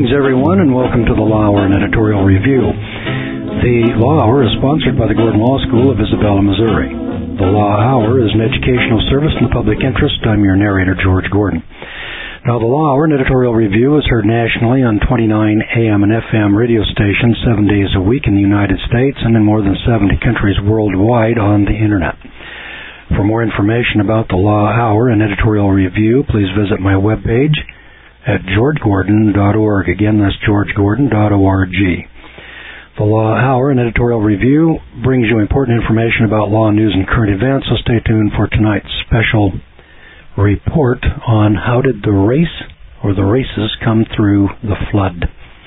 Greetings, everyone, and welcome to the Law Hour and Editorial Review. The Law Hour is sponsored by the Gordon Law School of Isabella, Missouri. The Law Hour is an educational service in the public interest. I'm your narrator, George Gordon. Now, the Law Hour and Editorial Review is heard nationally on 29 AM and FM radio stations 7 days a week in the United States and in more than 70 countries worldwide on the Internet. For more information about the Law Hour and Editorial Review, please visit my webpage at georgegordon.org. Again, that's georgegordon.org. The Law Hour and Editorial Review brings you important information about law news and current events, so stay tuned for tonight's special report on how did the race or the races come through the flood.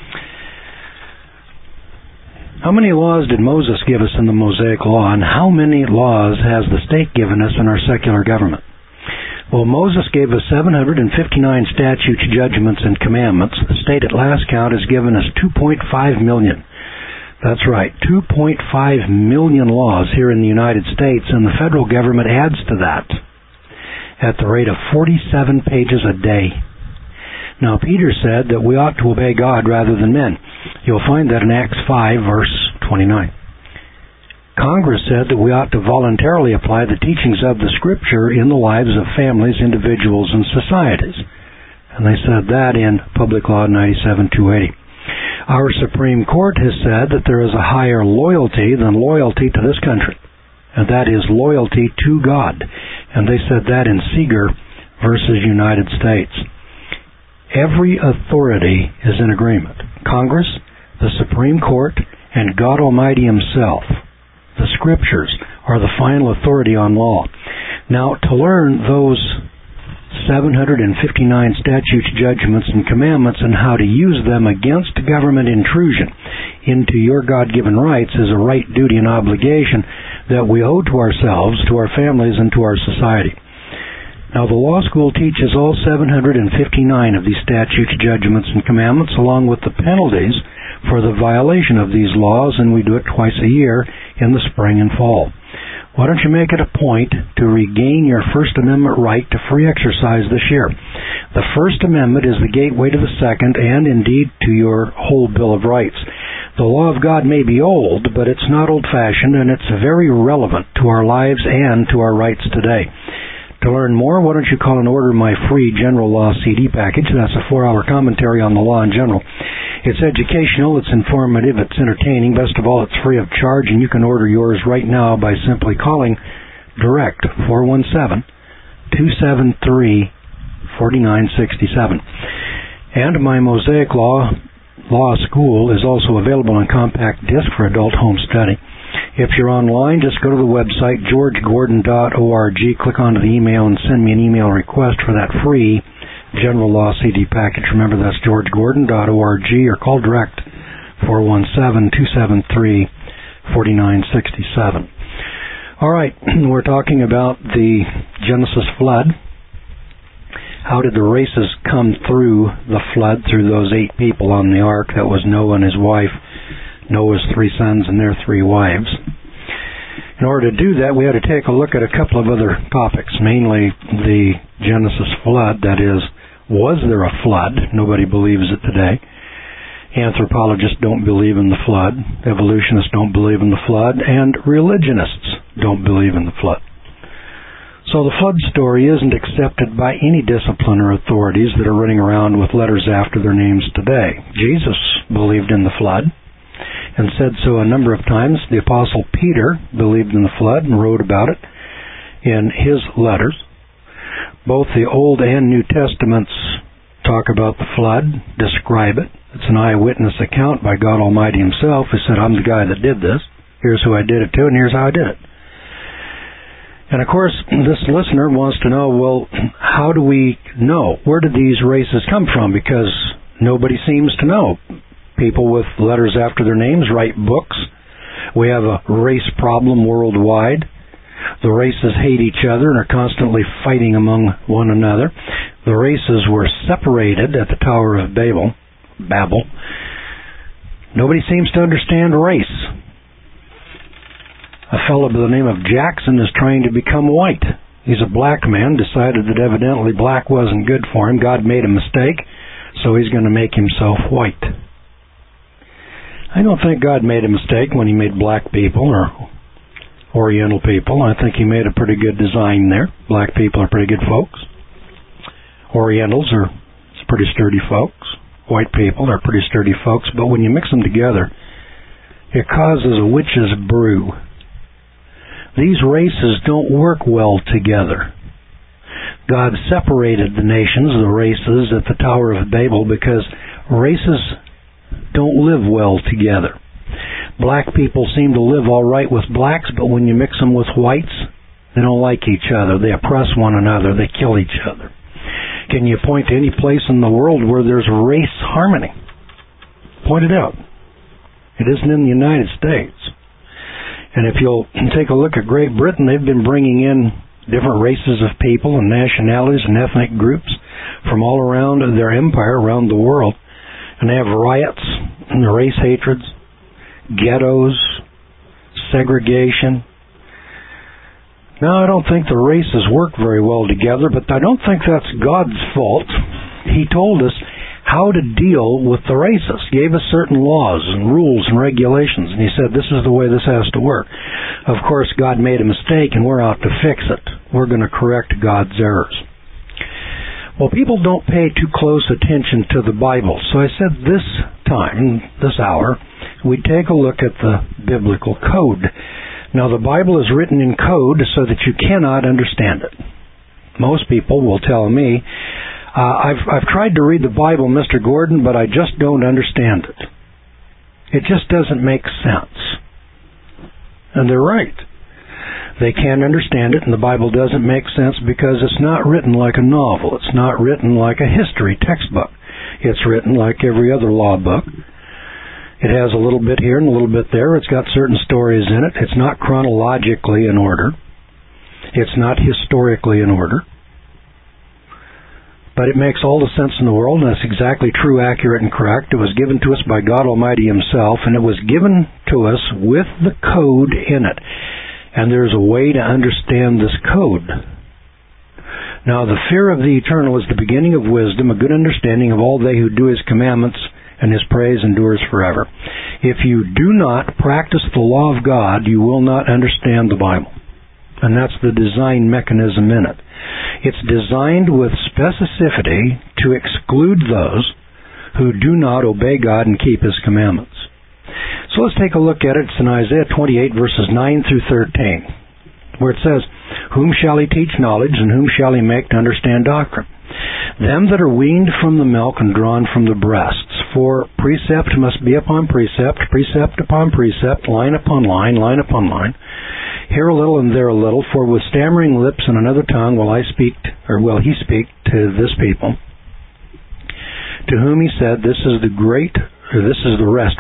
How many laws did Moses give us in the Mosaic Law, and how many laws has the state given us in our secular government? Well, Moses gave us 759 statutes, judgments, and commandments. The state at last count has given us 2.5 million. That's right, 2.5 million laws here in the United States, and the federal government adds to that at the rate of 47 pages a day. Now, Peter said that we ought to obey God rather than men. You'll find that in Acts 5, verse 29. Congress said that we ought to voluntarily apply the teachings of the Scripture in the lives of families, individuals, and societies. And they said that in Public Law 97-280. Our Supreme Court has said that there is a higher loyalty than loyalty to this country, and that is loyalty to God. And they said that in Seeger versus United States. Every authority is in agreement. Congress, the Supreme Court, and God Almighty Himself. The Scriptures are the final authority on law. Now, to learn those 759 statutes, judgments, and commandments and how to use them against government intrusion into your God-given rights is a right, duty, and obligation that we owe to ourselves, to our families, and to our society. Now, the law school teaches all 759 of these statutes, judgments, and commandments, along with the penalties for the violation of these laws, and we do it twice a year in the spring and fall. Why don't you make it a point to regain your First Amendment right to free exercise this year? The First Amendment is the gateway to the Second, and indeed to your whole Bill of Rights. The law of God may be old, but it's not old-fashioned, and it's very relevant to our lives and to our rights today. To learn more, why don't you call and order my free General Law CD package? That's a 4-hour commentary on the law in general. It's educational, it's informative, it's entertaining. Best of all, it's free of charge, and you can order yours right now by simply calling direct 417-273-4967. And my Mosaic Law School is also available on compact disc for adult home study. If you're online, just go to the website, georgegordon.org, click onto the email, and send me an email request for that free General Law CD package. Remember, that's georgegordon.org, or call direct 417-273-4967. All right, we're talking about the Genesis flood. How did the races come through the flood, through those 8 people on the ark? That was Noah and his wife, Noah's 3 sons and their 3 wives. In order to do that, we had to take a look at a couple of other topics, mainly the Genesis flood, that is, was there a flood? Nobody believes it today. Anthropologists don't believe in the flood. Evolutionists don't believe in the flood. And religionists don't believe in the flood. So the flood story isn't accepted by any discipline or authorities that are running around with letters after their names today. Jesus believed in the flood and said so a number of times. The Apostle Peter believed in the flood and wrote about it in his letters. Both the Old and New Testaments talk about the flood, describe it. It's an eyewitness account by God Almighty Himself, who said, I'm the guy that did this. Here's who I did it to, and here's how I did it. And of course, this listener wants to know, well, how do we know? Where did these races come from? Because nobody seems to know. People with letters after their names write books. We have a race problem worldwide. The races hate each other and are constantly fighting among one another. The races were separated at the Tower of Babel. Nobody seems to understand race. A fellow by the name of Jackson is trying to become white. He's a black man, decided that evidently black wasn't good for him. God made a mistake, so he's going to make himself white. I don't think God made a mistake when he made black people or Oriental people. I think he made a pretty good design there. Black people are pretty good folks. Orientals are pretty sturdy folks. White people are pretty sturdy folks. But when you mix them together, it causes a witch's brew. These races don't work well together. God separated the nations, the races, at the Tower of Babel because races don't live well together. Black people seem to live all right with blacks, but when you mix them with whites, they don't like each other. They oppress one another. They kill each other. Can you point to any place in the world where there's race harmony? Point it out. It isn't in the United States. And if you'll take a look at Great Britain, they've been bringing in different races of people and nationalities and ethnic groups from all around their empire, around the world. And they have riots and race hatreds, ghettos, segregation. Now, I don't think the races work very well together, but I don't think that's God's fault. He told us how to deal with the races, gave us certain laws and rules and regulations, and he said this is the way this has to work. Of course, God made a mistake, and we're out to fix it. We're going to correct God's errors. Well, people don't pay too close attention to the Bible, so I said this time, this hour, we take a look at the biblical code. Now, the Bible is written in code so that you cannot understand it. Most people will tell me, I've tried to read the Bible, Mr. Gordon, but I just don't understand it. It just doesn't make sense. And they're right. They can't understand it, and the Bible doesn't make sense because it's not written like a novel. It's not written like a history textbook. It's written like every other law book. It has a little bit here and a little bit there. It's got certain stories in it. It's not chronologically in order. It's not historically in order. But it makes all the sense in the world, and that's exactly true, accurate, and correct. It was given to us by God Almighty Himself, and it was given to us with the code in it. And there's a way to understand this code. Now, the fear of the eternal is the beginning of wisdom, a good understanding of all they who do His commandments, and His praise endures forever. If you do not practice the law of God, you will not understand the Bible. And that's the design mechanism in it. It's designed with specificity to exclude those who do not obey God and keep His commandments. So let's take a look at it. It's in Isaiah 28, verses 9 through 13, where it says, "Whom shall He teach knowledge, and whom shall He make to understand doctrine? Them that are weaned from the milk and drawn from the breasts. For precept must be upon precept, precept upon precept, line upon line, line upon line. Here a little and there a little, for with stammering lips and another tongue will He speak to this people, to whom He said, this is the rest,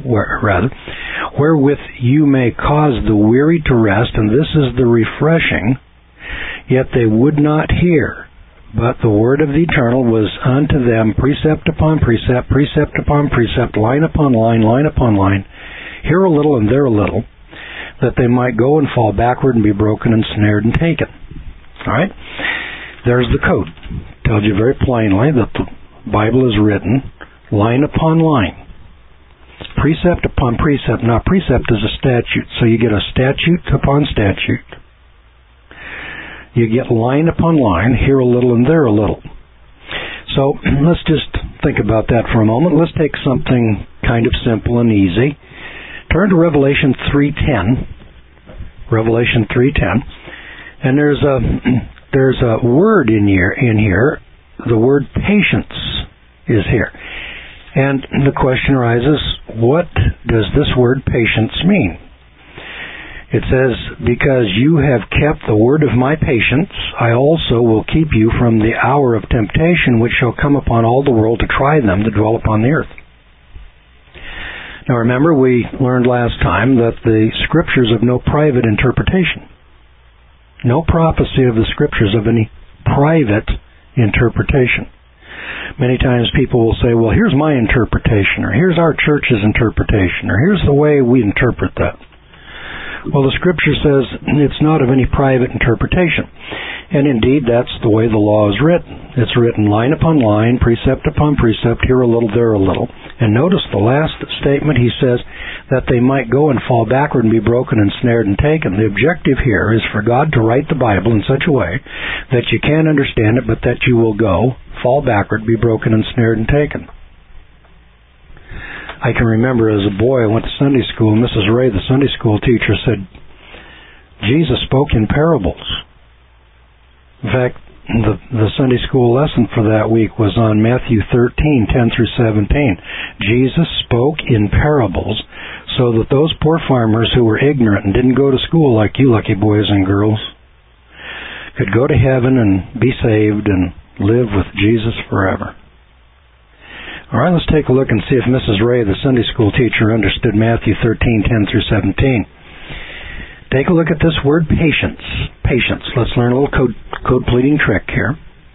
wherewith you may cause the weary to rest, and this is the refreshing. Yet they would not hear. But the word of the Eternal was unto them precept upon precept, precept upon precept, line upon line, line upon line, here a little and there a little, that they might go and fall backward and be broken and snared and taken." All right? There's the code. Tells you very plainly that the Bible is written line upon line, precept upon precept. Now, precept is a statute, so you get a statute upon statute. You get line upon line, here a little and there a little. So let's just think about that for a moment. Let's take something kind of simple and easy. Turn to Revelation 3:10. Revelation 3:10. And there's a word in here. The word patience is here. And the question arises, what does this word patience mean? It says, "Because you have kept the word of my patience, I also will keep you from the hour of temptation which shall come upon all the world to try them that dwell upon the earth." Now remember, we learned last time that the Scriptures have no private interpretation. No prophecy of the Scriptures of any private interpretation. Many times people will say, well, here's my interpretation, or here's our church's interpretation, or here's the way we interpret that. Well, the Scripture says it's not of any private interpretation. And indeed, that's the way the law is written. It's written line upon line, precept upon precept, here a little, there a little. And notice the last statement, he says that they might go and fall backward and be broken and snared and taken. The objective here is for God to write the Bible in such a way that you can understand it, but that you will go, fall backward, be broken and snared and taken. I can remember as a boy, I went to Sunday school, and Mrs. Ray, the Sunday school teacher, said, Jesus spoke in parables. In fact, the Sunday school lesson for that week was on Matthew 13, 10 through 17. Jesus spoke in parables so that those poor farmers who were ignorant and didn't go to school like you lucky boys and girls could go to heaven and be saved and live with Jesus forever. All right, let's take a look and see if Mrs. Ray, the Sunday school teacher, understood Matthew 13, 10 through 17. Take a look at this word patience. Patience. Let's learn a little code pleading trick here.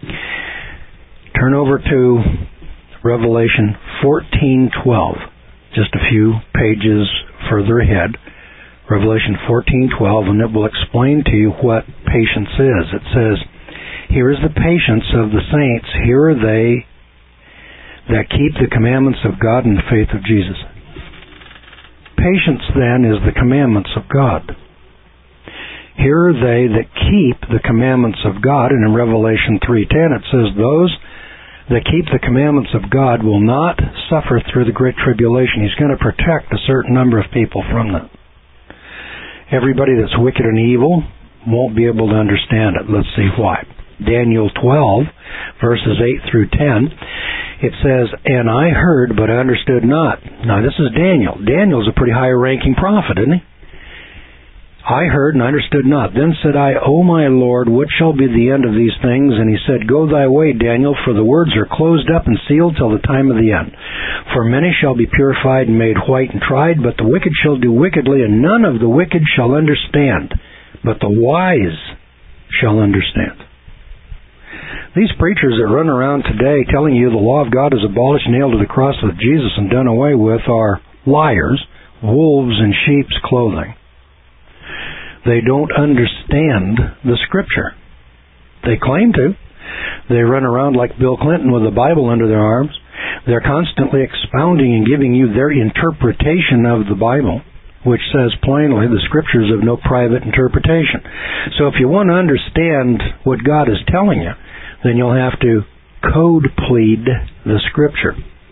Turn over to Revelation 14:12. Just a few pages further ahead. Revelation 14:12, and it will explain to you what patience is. It says, "Here is the patience of the saints. Here are they that keep the commandments of God and the faith of Jesus." Patience, then, is the commandments of God. Here are they that keep the commandments of God, and in Revelation 3:10 it says, "Those that keep the commandments of God will not suffer through the great tribulation." He's going to protect a certain number of people from that. Everybody that's wicked and evil won't be able to understand it. Let's see why. Daniel 12, verses 8 through 10, it says, "And I heard, but I understood not." Now this is Daniel. Daniel's a pretty high-ranking prophet, isn't he? "I heard and I understood not. Then said I, O my Lord, what shall be the end of these things? And he said, Go thy way, Daniel, for the words are closed up and sealed till the time of the end. For many shall be purified and made white and tried, but the wicked shall do wickedly, and none of the wicked shall understand, but the wise shall understand." These preachers that run around today telling you the law of God is abolished, nailed to the cross with Jesus, and done away with are liars, wolves in sheep's clothing. They don't understand the Scripture. They claim to. They run around like Bill Clinton with a Bible under their arms. They're constantly expounding and giving you their interpretation of the Bible, which says plainly the Scriptures have no private interpretation. So if you want to understand what God is telling you, then you'll have to code plead the Scripture.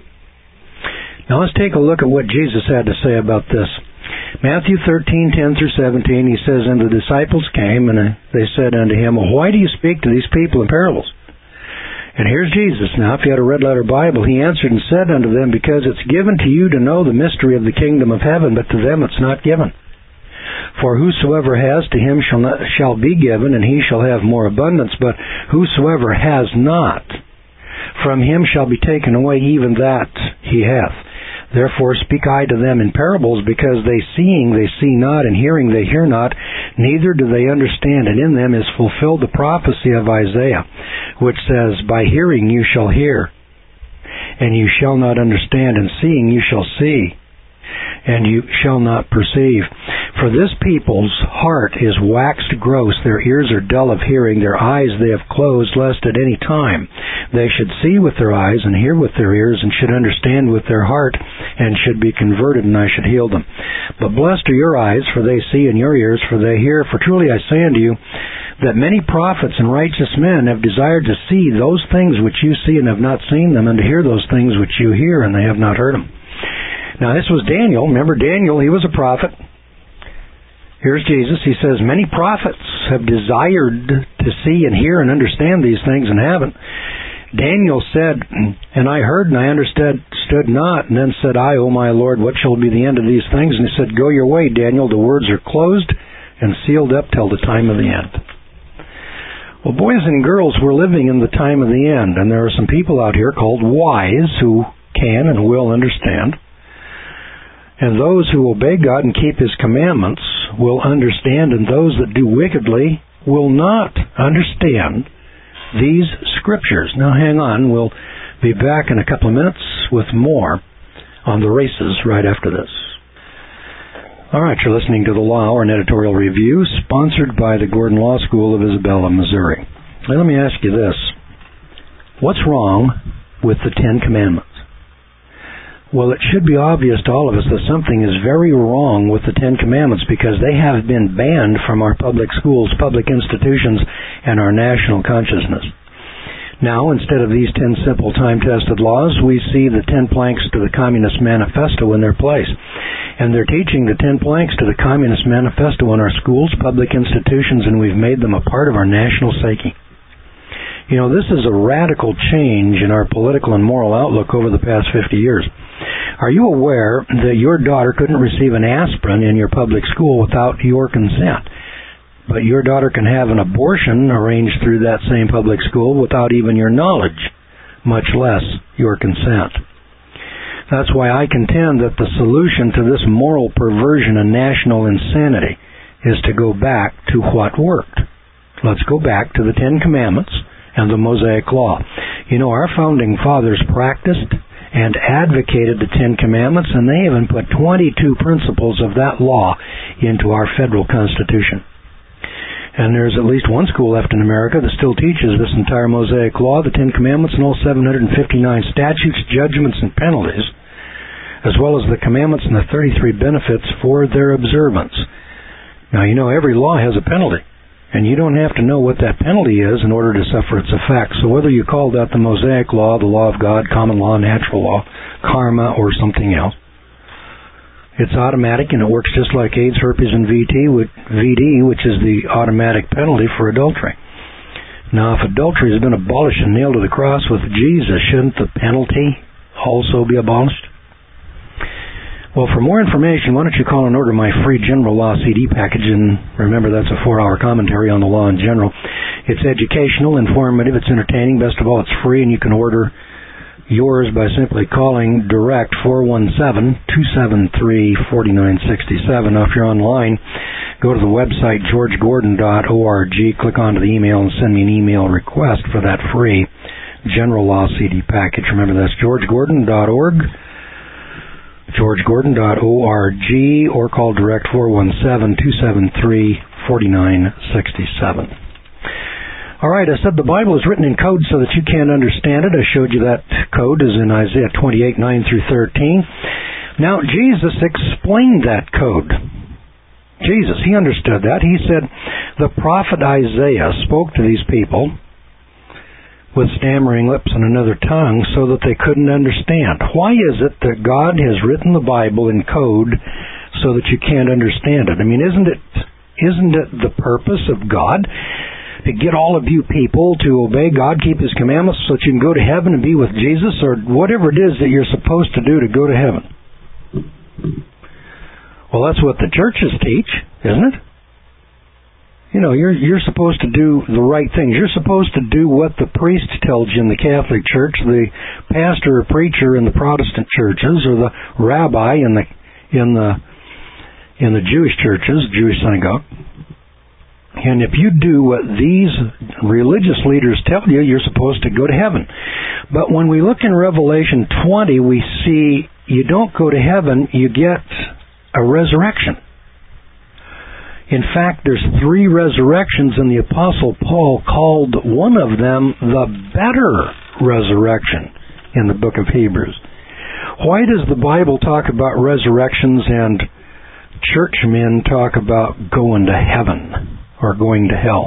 Now let's take a look at what Jesus had to say about this. Matthew 13, 10 through 17, he says, "And the disciples came, and they said unto him, Why do you speak to these people in parables?" And here's Jesus. Now, if you had a red letter Bible, he answered and said unto them, Because it's given to you to know the mystery of the kingdom of heaven, but to them it's not given. For whosoever has, to him shall be given, and he shall have more abundance. But whosoever has not, from him shall be taken away even that he hath. Therefore speak I to them in parables, because seeing they see not, and hearing they hear not, neither do they understand. And in them is fulfilled the prophecy of Isaiah, which says, By hearing you shall hear, and you shall not understand, and seeing you shall see, and you shall not perceive. For this people's heart is waxed gross, their ears are dull of hearing, their eyes they have closed, lest at any time they should see with their eyes, and hear with their ears, and should understand with their heart, and should be converted, and I should heal them. But blessed are your eyes, for they see, and your ears, for they hear. For truly I say unto you, that many prophets and righteous men have desired to see those things which you see and have not seen them, and to hear those things which you hear, and they have not heard them. Now this was Daniel. Remember Daniel, he was a prophet. Here's Jesus. He says, many prophets have desired to see and hear and understand these things and haven't. Daniel said, and I heard and I understood not, and then said I, O my Lord, what shall be the end of these things? And he said, Go your way, Daniel, the words are closed and sealed up till the time of the end. Well, boys and girls, we're living in the time of the end, and there are some people out here called wise who can and will understand. And those who obey God and keep His commandments will understand, and those that do wickedly will not understand these Scriptures. Now hang on, we'll be back in a couple of minutes with more on the races right after this. All right, you're listening to The Law Hour, an editorial review sponsored by the Gordon Law School of Isabella, Missouri. Now, let me ask you this. What's wrong with the Ten Commandments? Well, it should be obvious to all of us that something is very wrong with the Ten Commandments because they have been banned from our public schools, public institutions, and our national consciousness. Now, instead of these 10 simple time-tested laws, we see the 10 planks to the Communist Manifesto in their place. And they're teaching the 10 planks to the Communist Manifesto in our schools, public institutions, and we've made them a part of our national psyche. You know, this is a radical change in our political and moral outlook over the past 50 years. Are you aware that your daughter couldn't receive an aspirin in your public school without your consent? But your daughter can have an abortion arranged through that same public school without even your knowledge, much less your consent. That's why I contend that the solution to this moral perversion and national insanity is to go back to what worked. Let's go back to the Ten Commandments and the Mosaic Law. You know, our founding fathers practiced and advocated the Ten Commandments, and they even put 22 principles of that law into our federal Constitution. And there's at least one school left in America that still teaches this entire Mosaic Law, the Ten Commandments, and all 759 statutes, judgments, and penalties, as well as the commandments and the 33 benefits for their observance. Now, you know, every law has a penalty, and you don't have to know what that penalty is in order to suffer its effects. So whether you call that the Mosaic Law, the Law of God, Common Law, Natural Law, Karma, or something else, it's automatic, and it works just like AIDS, herpes, and VD, which is the automatic penalty for adultery. Now, if adultery has been abolished and nailed to the cross with Jesus, shouldn't the penalty also be abolished? Well, for more information, why don't you call and order my free General Law CD package, and remember that's a 4-hour commentary on the law in general. It's educational, informative, it's entertaining, best of all, it's free, and you can order yours by simply calling direct 417-273-4967. Now, if you're online, go to the website georgegordon.org, click onto the email, and send me an email request for that free General Law CD package. Remember, that's georgegordon.org, georgegordon.org, or call direct 417-273-4967. All right, I said the Bible is written in code so that you can't understand it. I showed you that code is in Isaiah 28, 9 through 13. Now, Jesus explained that code. Jesus, he understood that. He said, the prophet Isaiah spoke to these people with stammering lips and another tongue so that they couldn't understand. Why is it that God has written the Bible in code so that you can't understand it? I mean, isn't it the purpose of God to get all of you people to obey God, keep His commandments so that you can go to heaven and be with Jesus, or whatever it is that you're supposed to do to go to heaven? Well, that's what the churches teach, isn't it? You know, you're supposed to do the right things. You're supposed to do what the priest tells you in the Catholic Church, the pastor or preacher in the Protestant churches, or the rabbi in the Jewish churches, Jewish synagogue. And if you do what these religious leaders tell you, you're supposed to go to heaven. But when we look in Revelation 20, we see you don't go to heaven, you get a resurrection. In fact, there's 3 resurrections, and the Apostle Paul called one of them the better resurrection in the book of Hebrews. Why does the Bible talk about resurrections and churchmen talk about going to heaven or going to hell?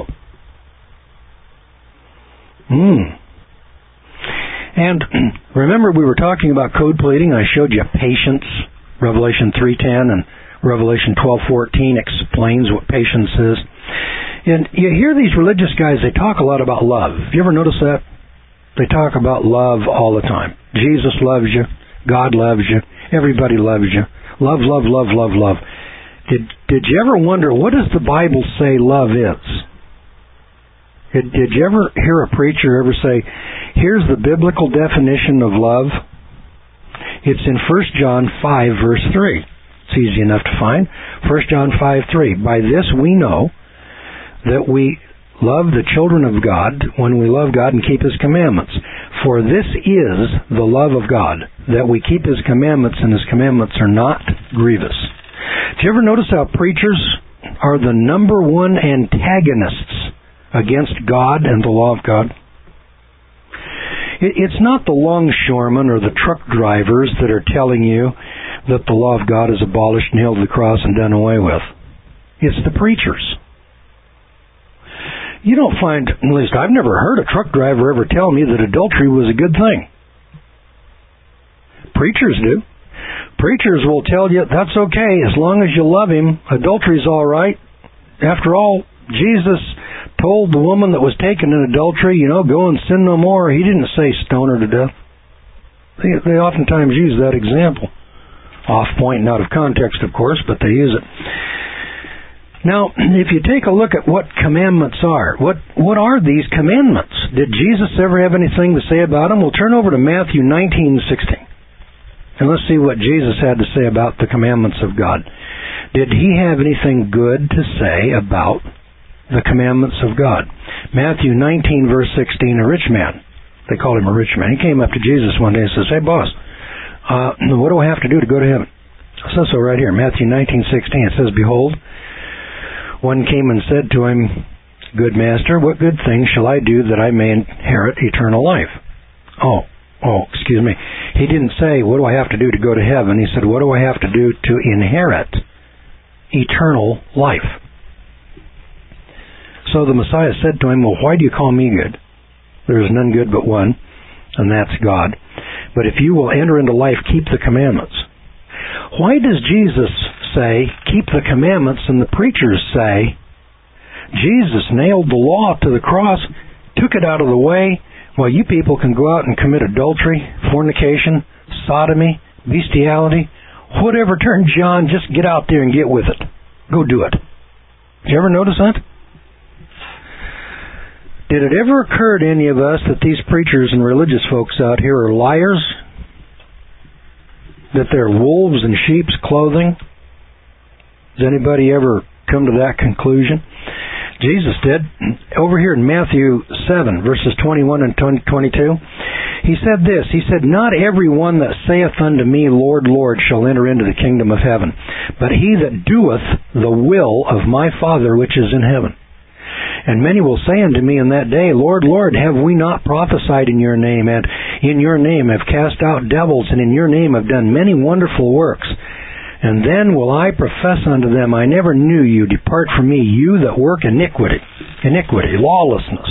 And remember, we were talking about code pleading. I showed you patience. Revelation 3:10 and Revelation 12:14 explains what patience is. And you hear these religious guys, they talk a lot about love. Have you ever noticed that? They talk about love all the time. Jesus loves you. God loves you. Everybody loves you. Love, love, love, love, love. Did you ever wonder, what does the Bible say love is? Did you ever hear a preacher ever say, here's the biblical definition of love? It's in 1 John 5, verse 3. It's easy enough to find. 1 John 5:3. By this we know that we love the children of God when we love God and keep His commandments. For this is the love of God, that we keep His commandments, and His commandments are not grievous. Do you ever notice how preachers are the number one antagonists against God and the law of God? It's not the longshoremen or the truck drivers that are telling you that the law of God is abolished, nailed to the cross, and done away with. It's the preachers. You don't find, at least I've never heard a truck driver ever tell me that adultery was a good thing. Preachers do. Preachers will tell you that's okay as long as you love him. Adultery's all right. After all, Jesus told the woman that was taken in adultery, go and sin no more. He didn't say stone her to death. They oftentimes use that example. Off point and out of context, of course, but they use it. Now, if you take a look at what commandments are, what are these commandments? Did Jesus ever have anything to say about them? We'll turn over to Matthew 19:16. And let's see what Jesus had to say about the commandments of God. Did he have anything good to say about the commandments of God? Matthew 19, verse 16, a rich man. They called him a rich man. He came up to Jesus one day and says, "Hey, boss, what do I have to do to go to heaven?" It says so right here, Matthew 19:16. It says, "Behold, one came and said to him, 'Good master, what good thing shall I do that I may inherit eternal life?'" Excuse me. He didn't say, "What do I have to do to go to heaven?" He said, "What do I have to do to inherit eternal life?" So the Messiah said to him, "Well, why do you call me good? There is none good but one, and that's God. But if you will enter into life, keep the commandments." Why does Jesus say, keep the commandments, and the preachers say, Jesus nailed the law to the cross, took it out of the way, while you people can go out and commit adultery, fornication, sodomy, bestiality, whatever turns you on, just get out there and get with it. Go do it. Did you ever notice that? Did it ever occur to any of us that these preachers and religious folks out here are liars? That they're wolves in sheep's clothing? Does anybody ever come to that conclusion? Jesus did. Over here in Matthew 7, verses 21 and 22, he said this. He said, "Not every one that saith unto me, Lord, Lord, shall enter into the kingdom of heaven, but he that doeth the will of my Father which is in heaven. And many will say unto me in that day, Lord, Lord, have we not prophesied in your name, and in your name have cast out devils, and in your name have done many wonderful works? And then will I profess unto them, I never knew you. Depart from me, you that work iniquity, lawlessness."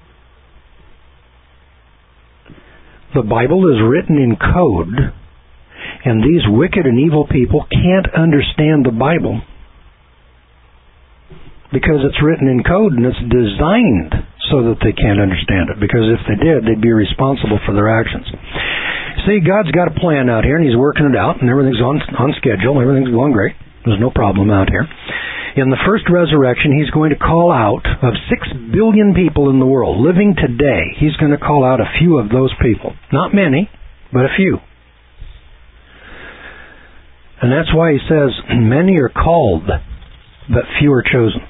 The Bible is written in code, and these wicked and evil people can't understand the Bible because it's written in code and it's designed so that they can't understand it, because if they did, they'd be responsible for their actions. See, God's got a plan out here, and He's working it out, and everything's on schedule. Everything's going great. There's no problem out here. In the first resurrection, He's going to call out, of 6 billion people in the world living today, He's going to call out a few of those people. Not many, but a few. And that's why He says, many are called, but few are chosen.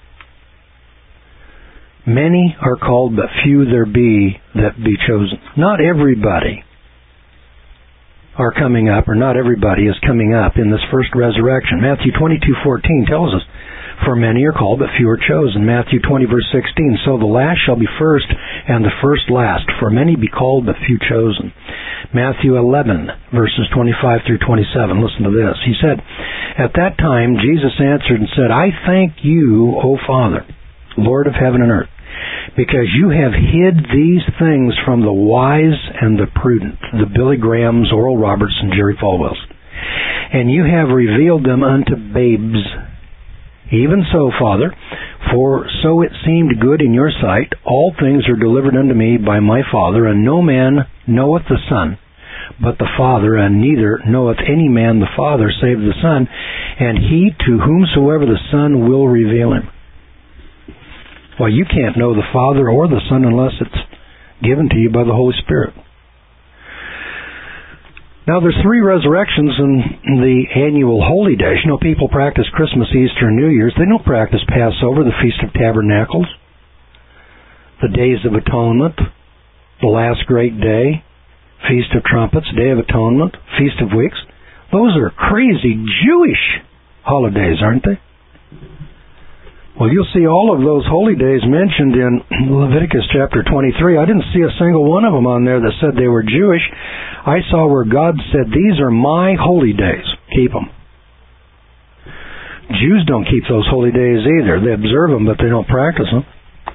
Many are called, but few there be that be chosen. Not everybody are coming up, or not everybody is coming up in this first resurrection. Matthew 22:14 tells us, "For many are called, but few are chosen." Matthew 20, verse 16, "So the last shall be first, and the first last. For many be called, but few chosen." Matthew 11, verses 25 through 27. Listen to this. He said, "At that time Jesus answered and said, I thank you, O Father, Lord of heaven and earth, because you have hid these things from the wise and the prudent," the Billy Grahams, Oral Roberts, and Jerry Falwells, "and you have revealed them unto babes. Even so, Father, for so it seemed good in your sight. All things are delivered unto me by my Father, and no man knoweth the Son, but the Father, and neither knoweth any man the Father, save the Son, and he to whomsoever the Son will reveal him." Well, you can't know the Father or the Son unless it's given to you by the Holy Spirit. Now, there's 3 resurrections in the annual holy days. You know, people practice Christmas, Easter, and New Year's. They don't practice Passover, the Feast of Tabernacles, the Days of Atonement, the Last Great Day, Feast of Trumpets, Day of Atonement, Feast of Weeks. Those are crazy Jewish holidays, aren't they? Well, you'll see all of those holy days mentioned in Leviticus chapter 23. I didn't see a single one of them on there that said they were Jewish. I saw where God said, these are my holy days. Keep them. Jews don't keep those holy days either. They observe them, but they don't practice them.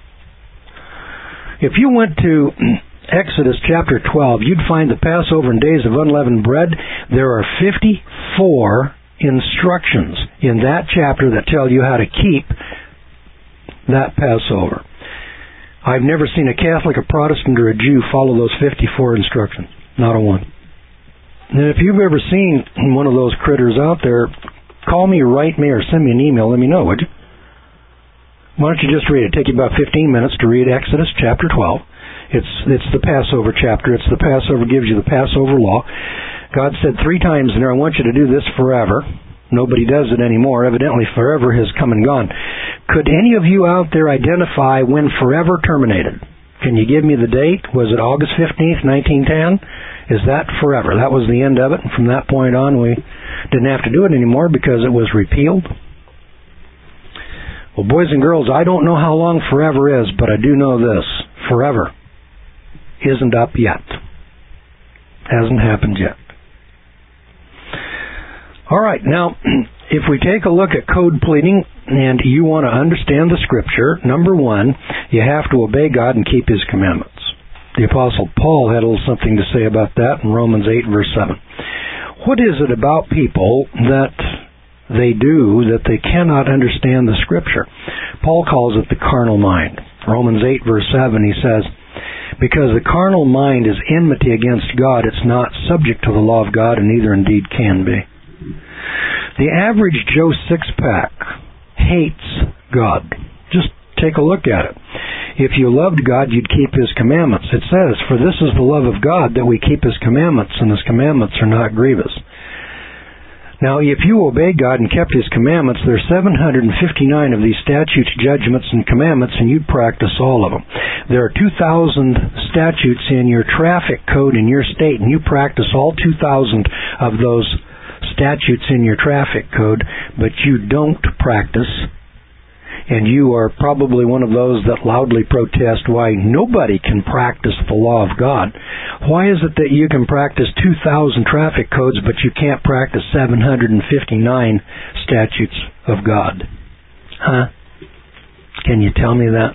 If you went to Exodus chapter 12, you'd find the Passover and days of unleavened bread. There are 54 instructions in that chapter that tell you how to keep that Passover. I've never seen a Catholic, a Protestant, or a Jew follow those 54 instructions. Not a one. And if you've ever seen one of those critters out there, call me, write me, or send me an email. Let me know, would you? Why don't you just read it? It'll take you about 15 minutes to read Exodus chapter 12. It's the Passover chapter. It's the Passover, gives you the Passover law. God said 3 times in there, I want you to do this forever. Nobody does it anymore. Evidently, forever has come and gone. Could any of you out there identify when forever terminated? Can you give me the date? Was it August 15th, 1910? Is that forever? That was the end of it. And from that point on, we didn't have to do it anymore because it was repealed. Well, boys and girls, I don't know how long forever is, but I do know this. Forever isn't up yet. Hasn't happened yet. All right, now, if we take a look at code pleading and you want to understand the Scripture, number 1, you have to obey God and keep His commandments. The Apostle Paul had a little something to say about that in Romans 8, verse 7. What is it about people that they do that they cannot understand the Scripture? Paul calls it the carnal mind. Romans 8, verse 7, he says, because the carnal mind is enmity against God, it's not subject to the law of God, and neither indeed can be. The average Joe Six-Pack hates God. Just take a look at it. If you loved God, you'd keep His commandments. It says, for this is the love of God, that we keep His commandments, and His commandments are not grievous. Now, if you obey God and kept His commandments, there are 759 of these statutes, judgments, and commandments, and you'd practice all of them. There are 2,000 statutes in your traffic code in your state, and you practice all 2,000 of those statutes in your traffic code, but you don't practice, and you are probably one of those that loudly protest why nobody can practice the law of God. Why is it that you can practice 2,000 traffic codes, but you can't practice 759 statutes of God? Huh? Can you tell me that?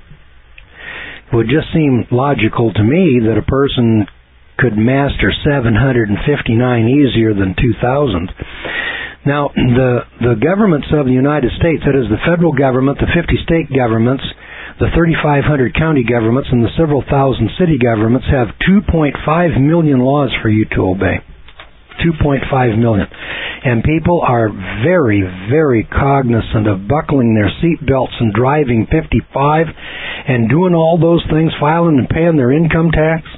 It would just seem logical to me that a person could master 759 easier than 2,000. Now, the governments of the United States, that is the federal government, the 50 state governments, the 3,500 county governments, and the several thousand city governments have 2.5 million laws for you to obey. 2.5 million. And people are very, very cognizant of buckling their seat belts and driving 55 and doing all those things, filing and paying their income tax.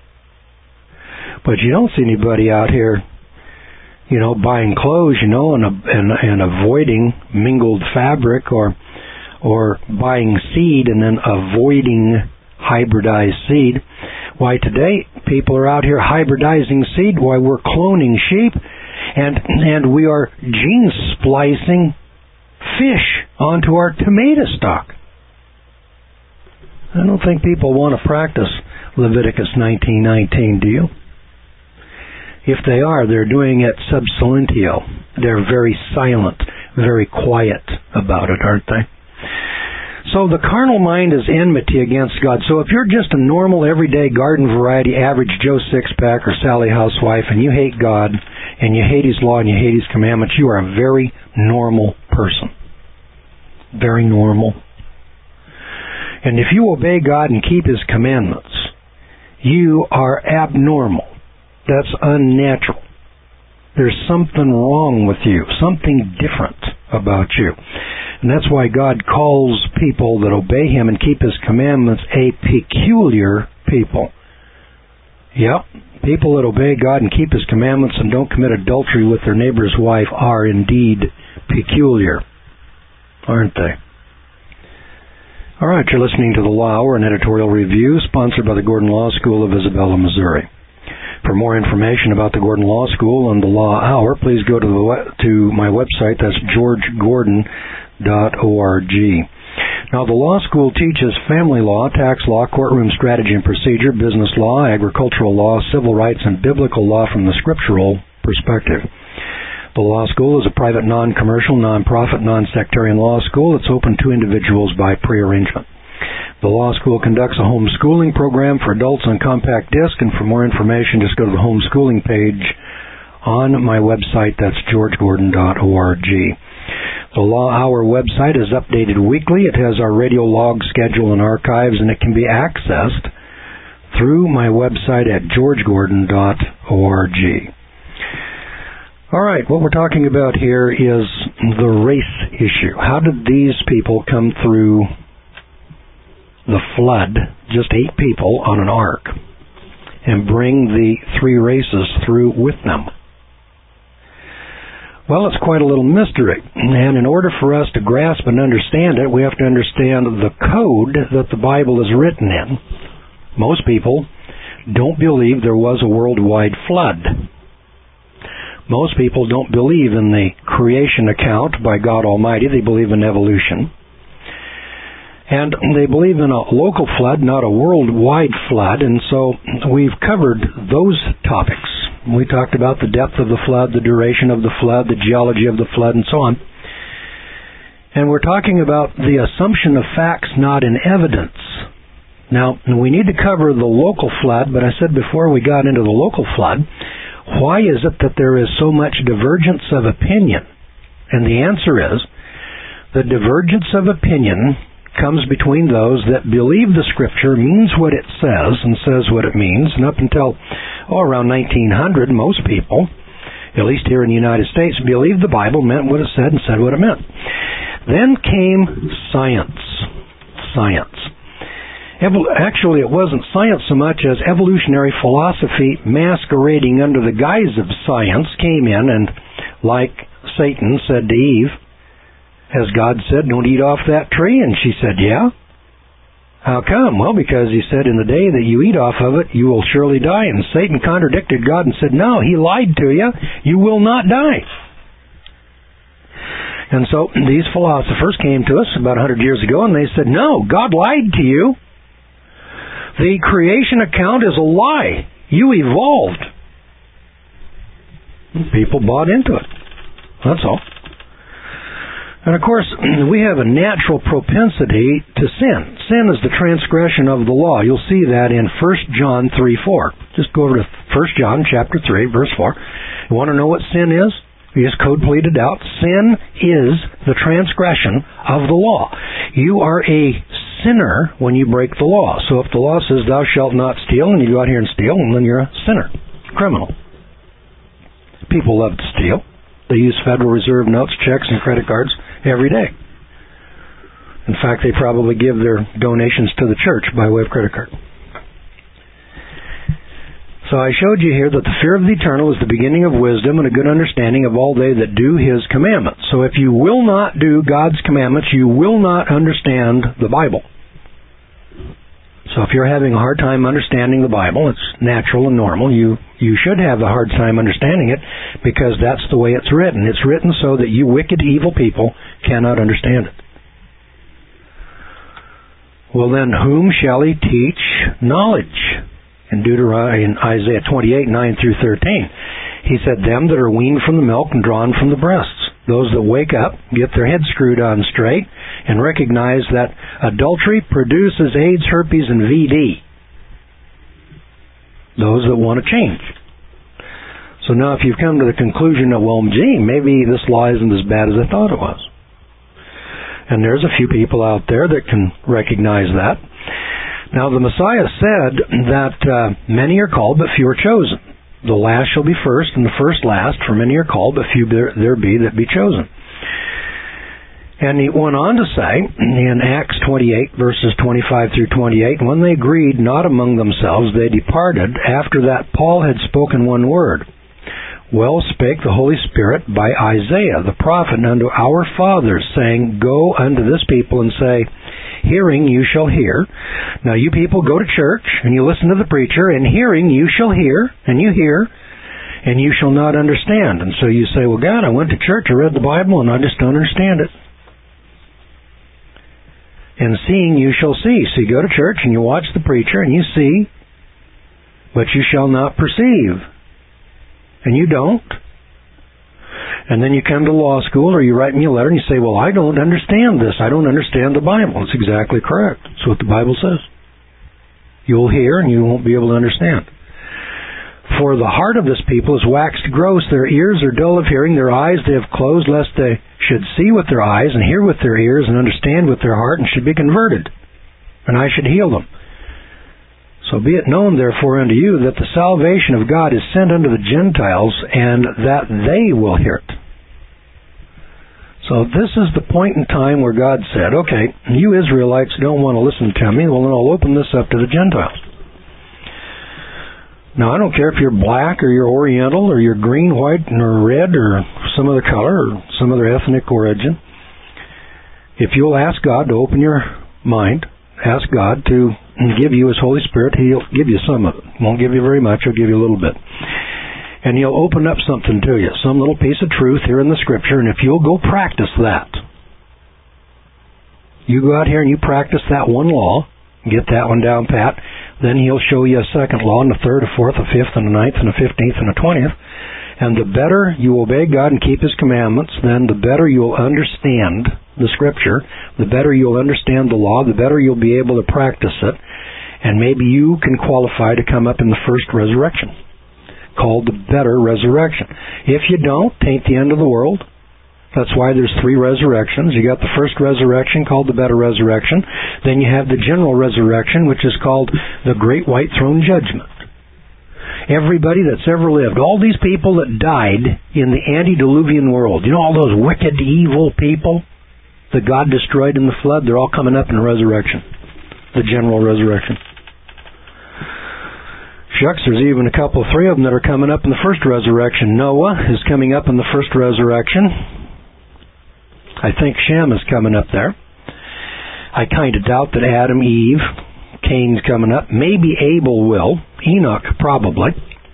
But you don't see anybody out here, buying clothes, and avoiding mingled fabric, or buying seed and then avoiding hybridized seed. Why, today people are out here hybridizing seed. Why, we're cloning sheep, and we are gene splicing fish onto our tomato stock. I don't think people want to practice Leviticus 19:19, do you? If they are, they're doing it sub silentio. They're very silent, very quiet about it, aren't they? So the carnal mind is enmity against God. So if you're just a normal, everyday, garden variety, average Joe Six-Pack or Sally Housewife, and you hate God, and you hate His law, and you hate His commandments, you are a very normal person. Very normal. And if you obey God and keep His commandments, you are abnormal. That's unnatural. There's something wrong with you, something different about you. And that's why God calls people that obey Him and keep His commandments a peculiar people. Yep, people that obey God and keep His commandments and don't commit adultery with their neighbor's wife are indeed peculiar, aren't they? All right, you're listening to The Law Hour, an editorial review sponsored by the Gordon Law School of Isabella, Missouri. For more information about the Gordon Law School and the Law Hour, please go to my website. That's georgegordon.org. Now, the law school teaches family law, tax law, courtroom strategy and procedure, business law, agricultural law, civil rights, and biblical law from the scriptural perspective. The law school is a private, non-commercial, non-profit, non-sectarian law school. It's open to individuals by pre-arrangement. The law school conducts a homeschooling program for adults on compact disc, and for more information, just go to the homeschooling page on my website. That's georgegordon.org. The Law Hour website is updated weekly. It has our radio log schedule and archives, and it can be accessed through my website at georgegordon.org. All right, what we're talking about here is the race issue. How did these people come through the flood, just 8 people on an ark, and bring the 3 races through with them? Well, it's quite a little mystery, and in order for us to grasp and understand it, we have to understand the code that the Bible is written in. Most people don't believe there was a worldwide flood. Most people don't believe in the creation account by God Almighty. They believe in evolution. And they believe in a local flood, not a worldwide flood, and so we've covered those topics. We talked about the depth of the flood, the duration of the flood, the geology of the flood, and so on. And we're talking about the assumption of facts not in evidence. Now, we need to cover the local flood, but I said before we got into the local flood, why is it that there is so much divergence of opinion? And the answer is, the divergence of opinion comes between those that believe the Scripture means what it says and says what it means. And up until around 1900, most people, at least here in the United States, believed the Bible meant what it said and said what it meant. Then came science. Actually, it wasn't science so much as evolutionary philosophy masquerading under the guise of science came in, and like Satan said to Eve, as God said, don't eat off that tree. And she said, yeah. How come? Well, because he said, in the day that you eat off of it, you will surely die. And Satan contradicted God and said, no, he lied to you. You will not die. And so these philosophers came to us about 100 years ago, and they said, no, God lied to you. The creation account is a lie. You evolved. People bought into it. That's all. And of course, we have a natural propensity to sin. Sin is the transgression of the law. You'll see that in 1 John 3:4. Just go over to 1 John chapter 3, verse 4. You want to know what sin is? We just code pleaded out. Sin is the transgression of the law. You are a sinner when you break the law. So if the law says, thou shalt not steal, and you go out here and steal, then you're a sinner, criminal. People love to steal. They use Federal Reserve notes, checks, and credit cards every day. In fact, they probably give their donations to the church by way of credit card. So I showed you here that the fear of the eternal is the beginning of wisdom and a good understanding of all they that do his commandments. So if you will not do God's commandments, you will not understand the Bible. So if you're having a hard time understanding the Bible, it's natural and normal. You should have a hard time understanding it because that's the way it's written. It's written so that you wicked, evil people cannot understand it. Well then, whom shall he teach knowledge? In Isaiah 28, 9 through 13. He said, them that are weaned from the milk and drawn from the breasts. Those that wake up, get their heads screwed on straight, and recognize that adultery produces AIDS, herpes, and VD. Those that want to change. So now if you've come to the conclusion that, well, gee, maybe this law isn't as bad as I thought it was. And there's a few people out there that can recognize that. Now the Messiah said that many are called, but few are chosen. The last shall be first, and the first last, for many are called, but few there be that be chosen. And he went on to say, in Acts 28, verses 25 through 28, when they agreed not among themselves, they departed, after that Paul had spoken one word. Well spake the Holy Spirit by Isaiah the prophet unto our fathers, saying, go unto this people and say, hearing you shall hear. Now you people go to church, and you listen to the preacher, and hearing you shall hear, and you hear, and you shall not understand. And so you say, well, God, I went to church, I read the Bible, and I just don't understand it. And seeing you shall see. So you go to church, and you watch the preacher, and you see, but you shall not perceive. And you don't. And then you come to law school, or you write me a letter, and you say, well, I don't understand this. I don't understand the Bible. It's exactly correct. That's what the Bible says. You'll hear, and you won't be able to understand. For the heart of this people is waxed gross. Their ears are dull of hearing. Their eyes they have closed, lest they should see with their eyes, and hear with their ears, and understand with their heart, and should be converted. And I should heal them. So be it known, therefore, unto you that the salvation of God is sent unto the Gentiles, and that they will hear it. So this is the point in time where God said, okay, you Israelites don't want to listen to me, well then I'll open this up to the Gentiles. Now I don't care if you're black or you're Oriental or you're green, white, or red or some other color or some other ethnic origin. If you'll ask God to open your mind, ask God to give you His Holy Spirit, He'll give you some of it. He won't give you very much, He'll give you a little bit. And He'll open up something to you, some little piece of truth here in the Scripture, and if you'll go practice that, you go out here and you practice that one law, get that one down pat, then He'll show you a second law, and a third, a fourth, a fifth, and a ninth, and a 15th, and a 20th. And the better you obey God and keep His commandments, then the better you'll understand the Scripture, the better you'll understand the law, the better you'll be able to practice it, and maybe you can qualify to come up in the first resurrection, called the better resurrection. If you don't, it ain't the end of the world. That's why there's 3 resurrections. You got the first resurrection called the better resurrection. Then you have the general resurrection, which is called the Great White Throne Judgment. Everybody that's ever lived, all these people that died in the antediluvian world, you know all those wicked, evil people that God destroyed in the flood, they're all coming up in the resurrection, the general resurrection. Shucks, there's even a couple, 3 of them that are coming up in the first resurrection. Noah is coming up in the first resurrection. I think Shem is coming up there. I kind of doubt that Adam, Eve, Cain's coming up. Maybe Abel will. Enoch, probably.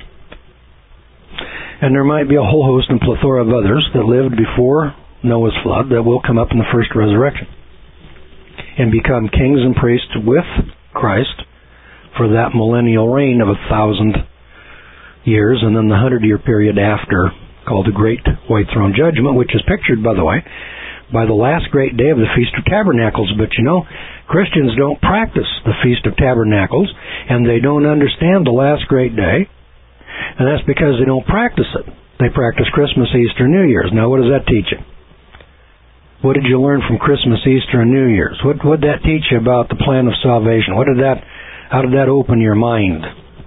And there might be a whole host and plethora of others that lived before Noah's flood that will come up in the first resurrection and become kings and priests with Christ for that millennial reign of 1,000 years, and then the 100-year period after, called the Great White Throne Judgment, which is pictured, by the way, by the last great day of the Feast of Tabernacles. But you know, Christians don't practice the Feast of Tabernacles, and they don't understand the last great day, and that's because they don't practice it. They practice Christmas, Easter, New Year's. Now, what does that teach you? What did you learn from Christmas, Easter, and New Year's? What did that teach you about the plan of salvation? How did that open your mind?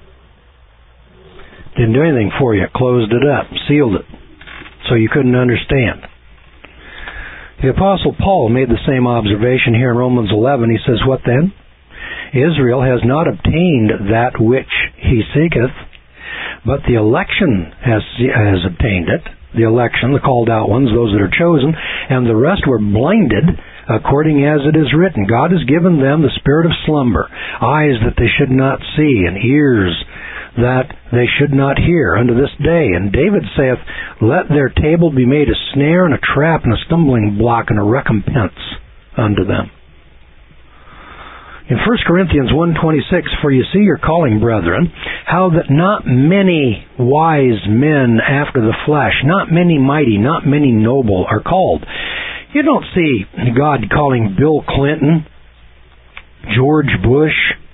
Didn't do anything for you. It closed it up, sealed it, so you couldn't understand. The Apostle Paul made the same observation here in Romans 11. He says, what then? Israel has not obtained that which he seeketh, but the election has obtained it. The election, the called out ones, those that are chosen, and the rest were blinded, according as it is written. God has given them the spirit of slumber, eyes that they should not see, and ears that they should not hear unto this day. And David saith, let their table be made a snare and a trap and a stumbling block and a recompense unto them. In 1 Corinthians 1:26, for you see your calling, brethren, how that not many wise men after the flesh, not many mighty, not many noble are called. You don't see God calling Bill Clinton, George Bush.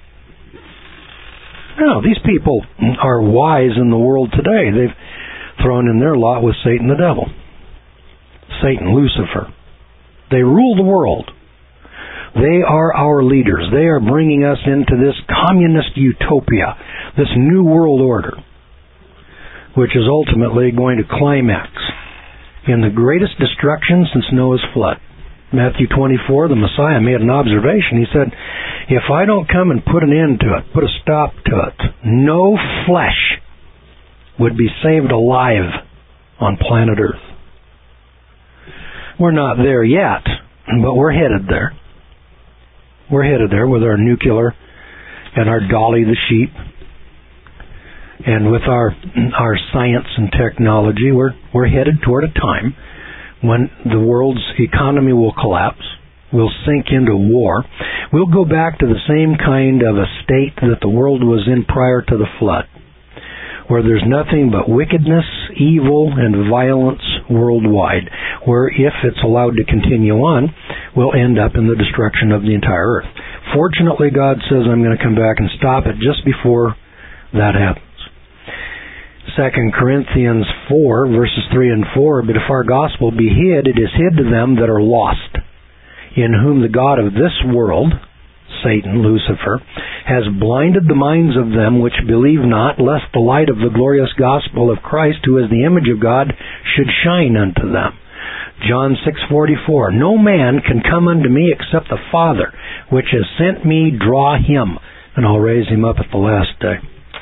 No, these people are wise in the world today. They've thrown in their lot with Satan the devil. Satan, Lucifer. They rule the world. They are our leaders. They are bringing us into this communist utopia, this new world order, which is ultimately going to climax in the greatest destruction since Noah's flood. Matthew 24, the Messiah made an observation. He said, if I don't come and put an end to it, put a stop to it, no flesh would be saved alive on planet Earth. We're not there yet, but we're headed there. We're headed there with our nuclear and our Dolly the sheep. And with our science and technology, we're headed toward a time when the world's economy will collapse. We'll sink into war. We'll go back to the same kind of a state that the world was in prior to the flood, where there's nothing but wickedness, evil, and violence worldwide, where if it's allowed to continue on, we'll end up in the destruction of the entire earth. Fortunately, God says, I'm going to come back and stop it just before that happens. 2 Corinthians 4, verses 3 and 4, but if our gospel be hid, it is hid to them that are lost, in whom the God of this world, Satan, Lucifer, has blinded the minds of them which believe not, lest the light of the glorious gospel of Christ, who is the image of God, should shine unto them. John 6:44, no man can come unto me except the Father, which has sent me, draw him, and I'll raise him up at the last day.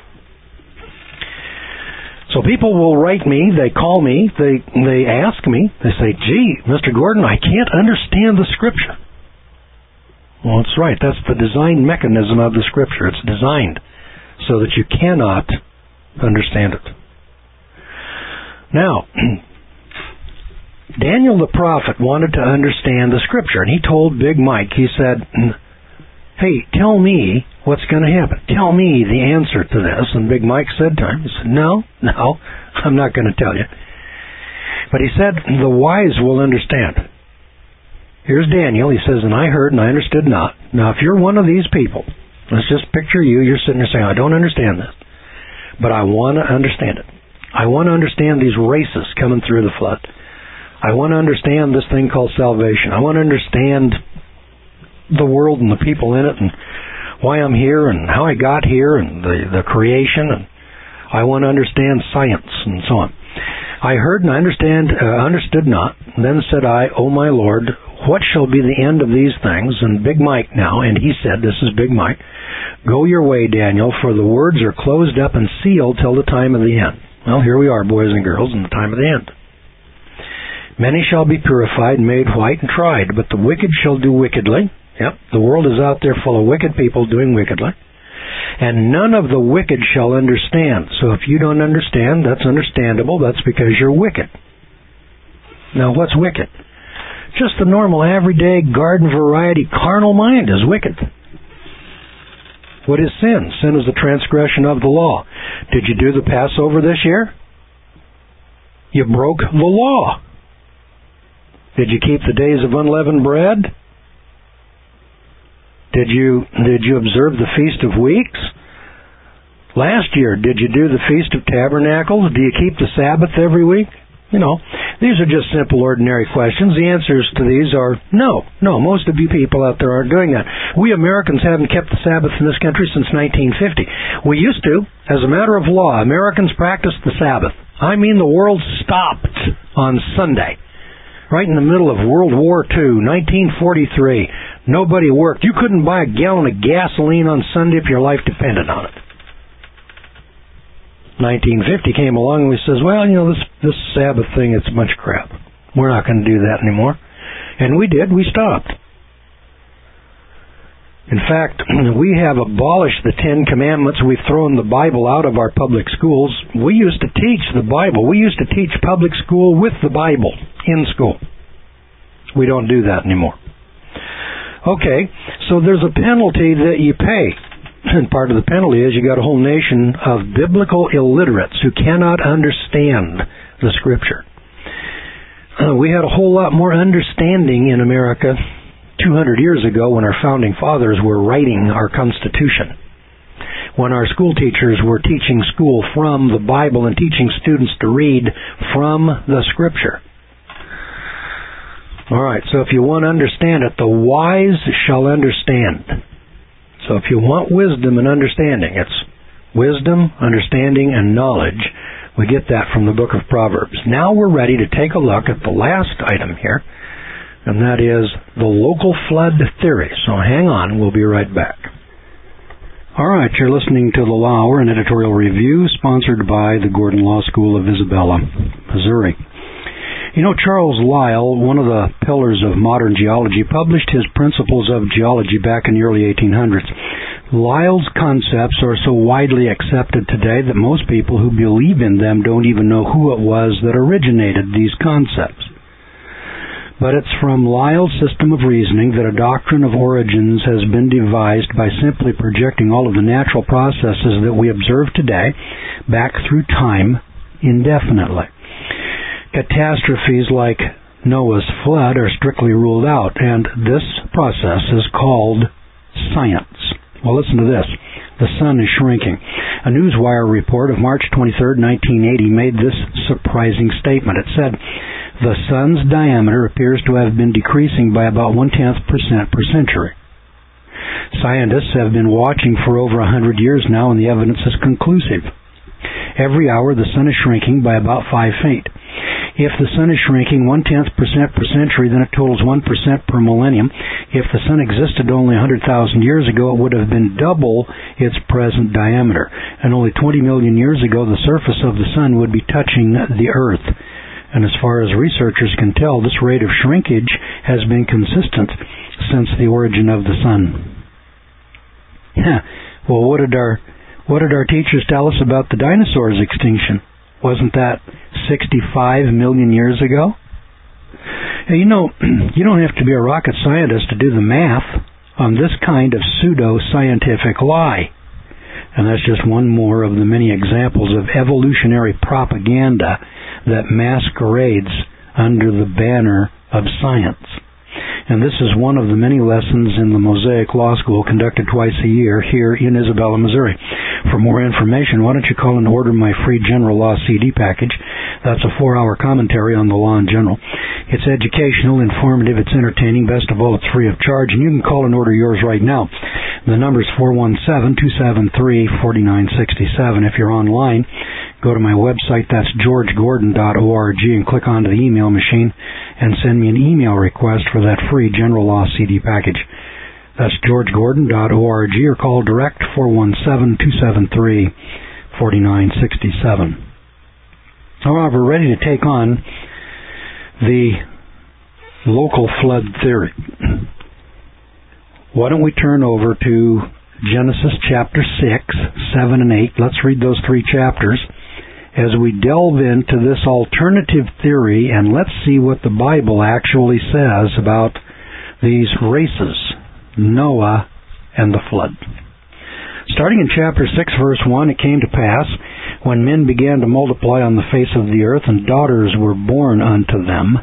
So people will write me, they call me, they ask me, they say, gee, Mr. Gordon, I can't understand the Scripture. Well, that's right. That's the design mechanism of the Scripture. It's designed so that you cannot understand it. Now, Daniel the prophet wanted to understand the Scripture, and he told Big Mike, he said, hey, tell me what's going to happen. Tell me the answer to this. And Big Mike said to him, he said, no, I'm not going to tell you. But he said, the wise will understand. Here's Daniel. He says, and I heard and I understood not. Now, if you're one of these people, let's just picture you're sitting there saying, I don't understand this, but I want to understand it. I want to understand these races coming through the flood. I want to understand this thing called salvation. I want to understand the world and the people in it and why I'm here and how I got here and the creation, and I want to understand science and so on. I heard and I understood not. Then said I, O my Lord, what shall be the end of these things? And Big Mike now, and he said, this is Big Mike, go your way, Daniel, for the words are closed up and sealed till the time of the end. Well, here we are, boys and girls, in the time of the end. Many shall be purified, made white, and tried, but the wicked shall do wickedly. Yep, the world is out there full of wicked people doing wickedly. And none of the wicked shall understand. So if you don't understand, that's understandable. That's because you're wicked. Now, what's wicked? Just the normal, everyday, garden variety, carnal mind is wicked. What is sin? Sin is the transgression of the law. Did you do the Passover this year? You broke the law. Did you keep the days of unleavened bread? Did you observe the Feast of Weeks? Last year, did you do the Feast of Tabernacles? Do you keep the Sabbath every week? You know, these are just simple, ordinary questions. The answers to these are no. Most of you people out there aren't doing that. We Americans haven't kept the Sabbath in this country since 1950. We used to. As a matter of law, Americans practiced the Sabbath. I mean, the world stopped on Sunday. Right in the middle of World War II, 1943. Nobody worked. You couldn't buy a gallon of gasoline on Sunday if your life depended on it. 1950 came along and we says, well, you know, this Sabbath thing, it's a bunch of crap. We're not going to do that anymore. And we did. We stopped. In fact, we have abolished the 10 Commandments. We've thrown the Bible out of our public schools. We used to teach the Bible. We used to teach public school with the Bible in school. We don't do that anymore. Okay, so there's a penalty that you pay. And part of the penalty is you got a whole nation of biblical illiterates who cannot understand the Scripture. We had a whole lot more understanding in America 200 years ago when our founding fathers were writing our Constitution. When our school teachers were teaching school from the Bible and teaching students to read from the Scripture. All right, so if you want to understand it, the wise shall understand. So if you want wisdom and understanding, it's wisdom, understanding, and knowledge. We get that from the book of Proverbs. Now we're ready to take a look at the last item here, and that is the local flood theory. So hang on, we'll be right back. All right, you're listening to The Law Hour, an editorial review sponsored by the Gordon Law School of Isabella, Missouri. Charles Lyell, one of the pillars of modern geology, published his Principles of Geology back in the early 1800s. Lyell's concepts are so widely accepted today that most people who believe in them don't even know who it was that originated these concepts. But it's from Lyell's system of reasoning that a doctrine of origins has been devised by simply projecting all of the natural processes that we observe today back through time indefinitely. Catastrophes like Noah's flood are strictly ruled out, and this process is called science. Well, listen to this. The sun is shrinking. A Newswire report of March 23, 1980 made this surprising statement. It said, the sun's diameter appears to have been decreasing by about 0.1% per century. Scientists have been watching for over 100 years now, and the evidence is conclusive. Every hour, the sun is shrinking by about 5 feet. If the sun is shrinking 0.1% per century, then it totals 1% per millennium. If the sun existed only 100,000 years ago, it would have been double its present diameter. And only 20 million years ago, the surface of the sun would be touching the earth. And as far as researchers can tell, this rate of shrinkage has been consistent since the origin of the sun. Well, what did our teachers tell us about the dinosaurs' extinction? Wasn't that 65 million years ago? You don't have to be a rocket scientist to do the math on this kind of pseudo-scientific lie. And that's just one more of the many examples of evolutionary propaganda that masquerades under the banner of science. And this is one of the many lessons in the Mosaic Law School conducted twice a year here in Isabella, Missouri. For more information, why don't you call and order my free General Law CD package? That's a 4-hour commentary on the law in general. It's educational, informative, it's entertaining. Best of all, it's free of charge, and you can call and order yours right now. The number is 417-273-4967. If you're online, go to my website, that's georgegordon.org, and click onto the email machine and send me an email request for that free General Law CD package. That's georgegordon.org, or call direct 417-273-4967. All right, we're ready to take on the local flood theory. Why don't we turn over to Genesis chapter 6, 7, and 8. Let's read those 3 chapters as we delve into this alternative theory, and let's see what the Bible actually says about these races, Noah and the flood. Starting in chapter 6, verse 1, it came to pass, when men began to multiply on the face of the earth, and daughters were born unto them,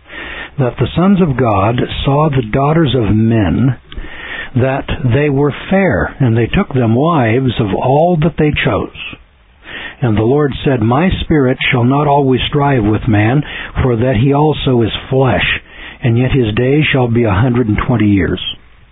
that the sons of God saw the daughters of men, that they were fair, and they took them wives of all that they chose. And the Lord said, My spirit shall not always strive with man, for that he also is flesh, and yet his days shall be 120 years.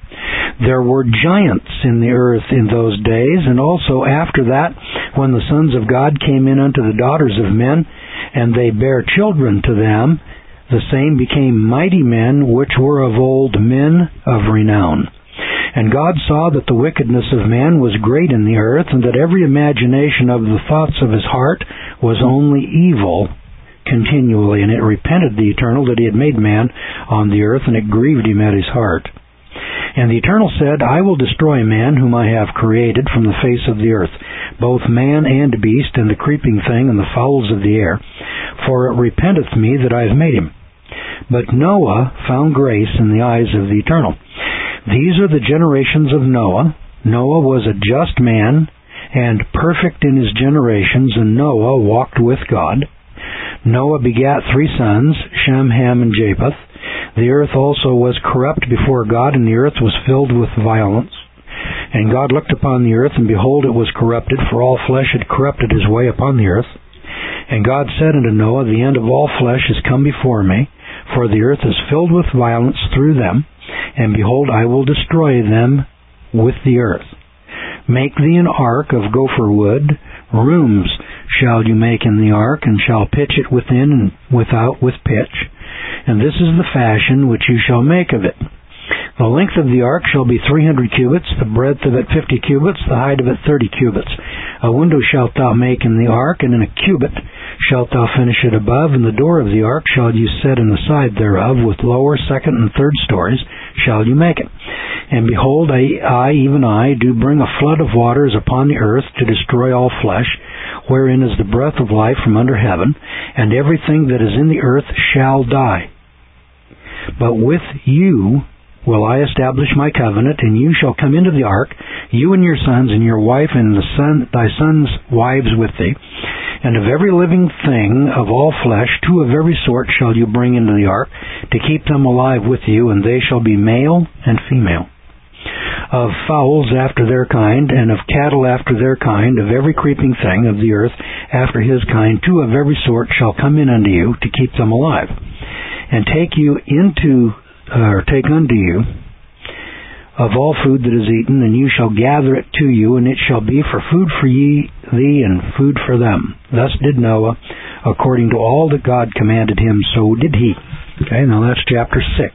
There were giants in the earth in those days, and also after that, when the sons of God came in unto the daughters of men, and they bare children to them, the same became mighty men, which were of old, men of renown. And God saw that the wickedness of man was great in the earth, and that every imagination of the thoughts of his heart was only evil continually. And it repented the Eternal that he had made man on the earth, and it grieved him at his heart. And the Eternal said, I will destroy man whom I have created from the face of the earth, both man and beast, and the creeping thing, and the fowls of the air. For it repenteth me that I have made him. But Noah found grace in the eyes of the Eternal. These are the generations of Noah. Noah was a just man, and perfect in his generations, and Noah walked with God. Noah begat 3 sons, Shem, Ham, and Japheth. The earth also was corrupt before God, and the earth was filled with violence. And God looked upon the earth, and behold, it was corrupted, for all flesh had corrupted his way upon the earth. And God said unto Noah, The end of all flesh is come before me, for the earth is filled with violence through them, and behold, I will destroy them with the earth. Make thee an ark of gopher wood, rooms shall you make in the ark, and shall pitch it within and without with pitch. And this is the fashion which you shall make of it. The length of the ark shall be 300 cubits, the breadth of it 50 cubits, the height of it 30 cubits. A window shalt thou make in the ark, and in a cubit shalt thou finish it above, and the door of the ark shall you set in the side thereof, with lower, second, and third stories shall you make it. And behold, I, even I, do bring a flood of waters upon the earth to destroy all flesh, wherein is the breath of life from under heaven, and everything that is in the earth shall die. But with you will I establish my covenant, and you shall come into the ark, you and your sons, and your wife, and thy sons' wives with thee. And of every living thing of all flesh, 2 of every sort shall you bring into the ark, to keep them alive with you, and they shall be male and female. Of fowls after their kind, and of cattle after their kind, of every creeping thing of the earth after his kind, 2 of every sort shall come in unto you, to keep them alive. And take unto you of all food that is eaten, and you shall gather it to you, and it shall be for food for thee, and food for them. Thus did Noah, according to all that God commanded him, so did he. Okay, now that's chapter 6.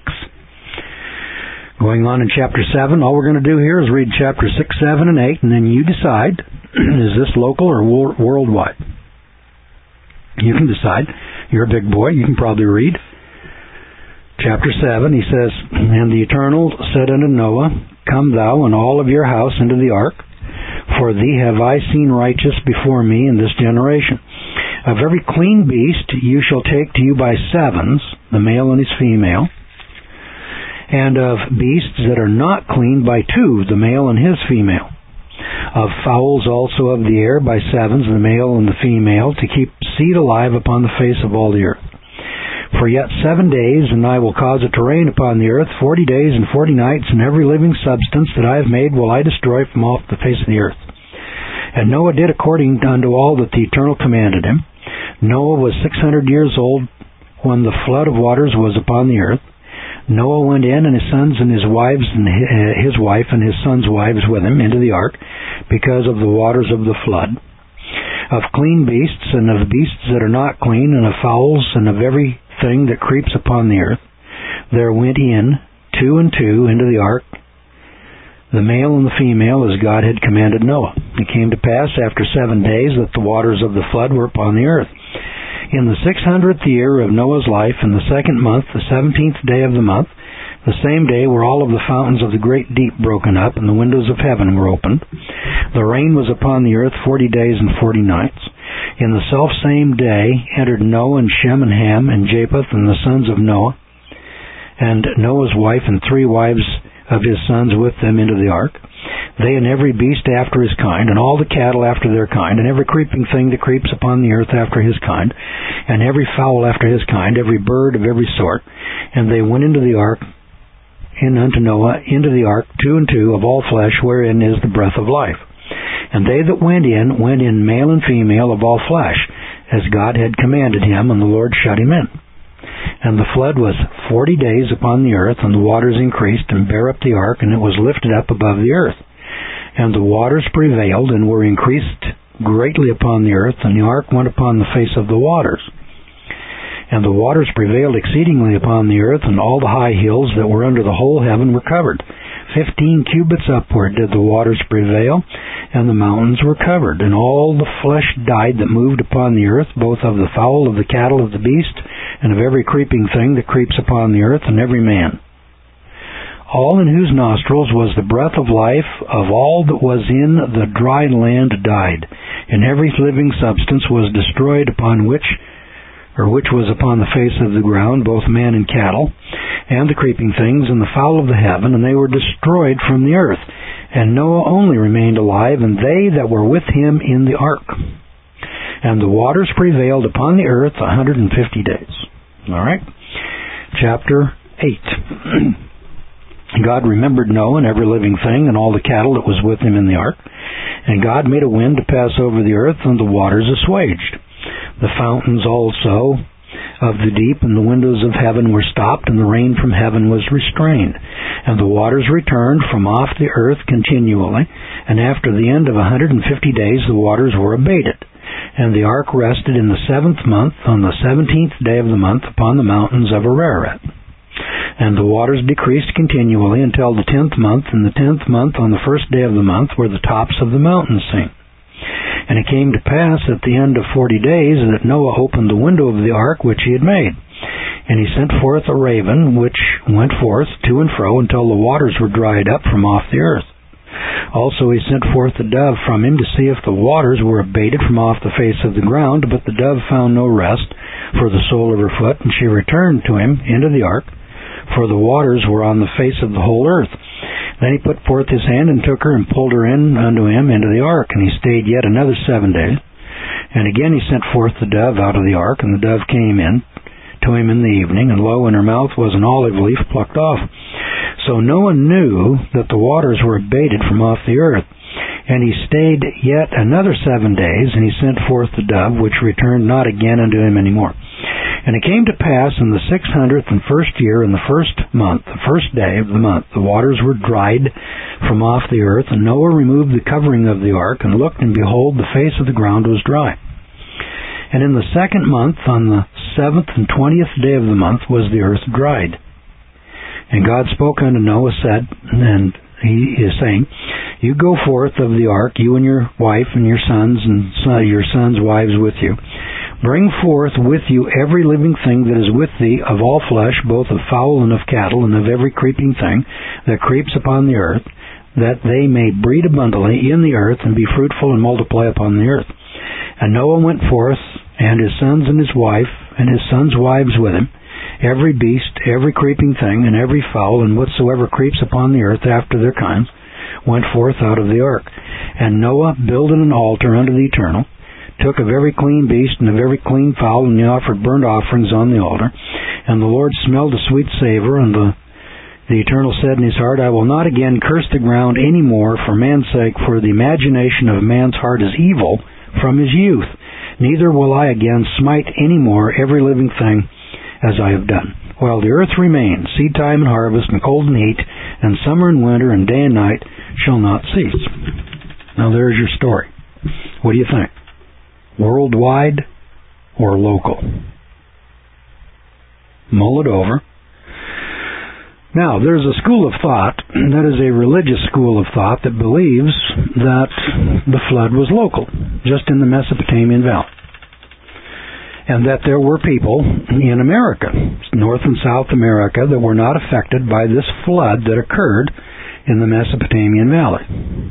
Going on in chapter 7, all we're going to do here is read chapter 6, 7, and 8, and then you decide, is this local or worldwide? You can decide. You're a big boy, you can probably read. Chapter 7, he says, And the Eternal said unto Noah, Come thou and all of your house into the ark, for thee have I seen righteous before me in this generation. Of every clean beast you shall take to you by 7s, the male and his female, and of beasts that are not clean by 2, the male and his female. Of fowls also of the air by 7s, the male and the female, to keep seed alive upon the face of all the earth. For yet 7 days, and I will cause it to rain upon the earth 40 days and 40 nights, and every living substance that I have made will I destroy from off the face of the earth. And Noah did according unto all that the Eternal commanded him. Noah was 600 years old when the flood of waters was upon the earth. Noah went in, and his sons and his wives, and his wife and his sons' wives with him, into the ark, because of the waters of the flood. Of clean beasts, and of beasts that are not clean, and of fowls, and of every thing that creeps upon the earth, there went in 2 and 2 into the ark, the male and the female, as God had commanded Noah. It came to pass after 7 days that the waters of the flood were upon the earth. In the 600th year of Noah's life, in the 2nd month, the 17th day of the month, the same day were all of the fountains of the great deep broken up, and the windows of heaven were opened. The rain was upon the earth 40 days and 40 nights. In the selfsame day entered Noah and Shem and Ham and Japheth and the sons of Noah, and Noah's wife and 3 wives of his sons with them into the ark. They and every beast after his kind, and all the cattle after their kind, and every creeping thing that creeps upon the earth after his kind, and every fowl after his kind, every bird of every sort. And they went into the ark, in unto Noah, into the ark, 2 and 2 of all flesh, wherein is the breath of life. And they that went in male and female of all flesh, as God had commanded him, and the Lord shut him in. And the flood was 40 days upon the earth, and the waters increased, and bare up the ark, and it was lifted up above the earth. And the waters prevailed, and were increased greatly upon the earth, and the ark went upon the face of the waters. And the waters prevailed exceedingly upon the earth, and all the high hills that were under the whole heaven were covered. 15 cubits upward did the waters prevail, and the mountains were covered. And all the flesh died that moved upon the earth, both of the fowl, of the cattle, of the beast, and of every creeping thing that creeps upon the earth, and every man. All in whose nostrils was the breath of life of all that was in the dry land died, and every living substance was destroyed upon which was upon the face of the ground, both man and cattle, and the creeping things, and the fowl of the heaven, and they were destroyed from the earth. And Noah only remained alive, and they that were with him in the ark. And the waters prevailed upon the earth 150 days. All right. Chapter 8. God remembered Noah and every living thing, and all the cattle that was with him in the ark. And God made a wind to pass over the earth, and the waters assuaged. The fountains also of the deep and the windows of heaven were stopped, and the rain from heaven was restrained. And the waters returned from off the earth continually, and after the end of 150 days the waters were abated. And the ark rested in the 7th month, on the 17th day of the month, upon the mountains of Ararat. And the waters decreased continually until the 10th month, and the 10th month on the 1st day of the month were the tops of the mountains seen. And it came to pass at the end of 40 days that Noah opened the window of the ark which he had made. And he sent forth a raven, which went forth to and fro until the waters were dried up from off the earth. Also he sent forth a dove from him to see if the waters were abated from off the face of the ground, but the dove found no rest for the sole of her foot, and she returned to him into the ark, for the waters were on the face of the whole earth. Then he put forth his hand and took her and pulled her in unto him into the ark, and he stayed yet another 7 days. And again he sent forth the dove out of the ark, and the dove came in to him in the evening, and lo, in her mouth was an olive leaf plucked off. So Noah knew that the waters were abated from off the earth. And he stayed yet another 7 days, and he sent forth the dove, which returned not again unto him any more. And it came to pass in the 601st year, in the first month, the first day of the month, the waters were dried from off the earth, and Noah removed the covering of the ark, and looked, and behold, the face of the ground was dry. And in the 2nd month, on the 7th and 20th day of the month, was the earth dried. And God spoke unto Noah, said, and he is saying, You go forth of the ark, you and your wife and your sons and your sons' wives with you. Bring forth with you every living thing that is with thee of all flesh, both of fowl and of cattle, and of every creeping thing that creeps upon the earth, that they may breed abundantly in the earth, and be fruitful and multiply upon the earth. And Noah went forth, and his sons and his wife, and his sons' wives with him, every beast, every creeping thing, and every fowl, and whatsoever creeps upon the earth after their kinds, went forth out of the ark. And Noah builded an altar unto the Eternal, took of every clean beast and of every clean fowl, and he offered burnt offerings on the altar. And the Lord smelled a sweet savor, and the Eternal said in his heart, I will not again curse the ground any more for man's sake, for the imagination of man's heart is evil from his youth. Neither will I again smite any more every living thing as I have done. While the earth remains, seed time and harvest, and cold and heat, and summer and winter, and day and night shall not cease. Now there's your story. What do you think? Worldwide or local? Mull it over. Now, there's a school of thought, that is a religious school of thought, that believes that the flood was local, just in the Mesopotamian Valley. And that there were people in America, North and South America, that were not affected by this flood that occurred in the Mesopotamian Valley.